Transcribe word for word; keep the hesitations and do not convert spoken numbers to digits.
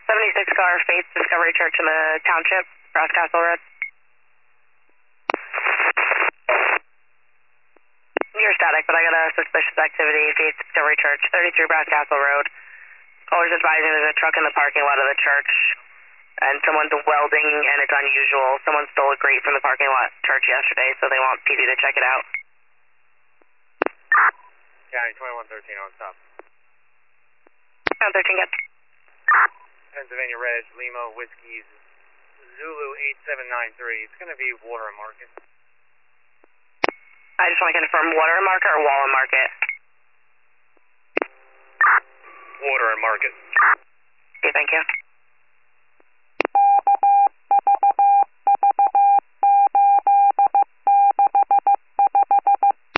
seventy-six car, Faith Discovery Church in the township, Brass Castle Road. You're static, but I got a suspicious activity, Faith Discovery Church, thirty-three Brass Castle Road. Callers advising there's a truck in the parking lot of the church, and someone's welding, and it's unusual. Someone stole a grate from the parking lot church yesterday, so they want P D to check it out. County twenty-one thirteen on stop. County thirteen, get. Pennsylvania Reg, Lima, Whiskies, Zulu eight seven nine three. It's going to be Water and Market. I just want to confirm, Water and Market or Wall and Market? Water and Market. Okay, thank you.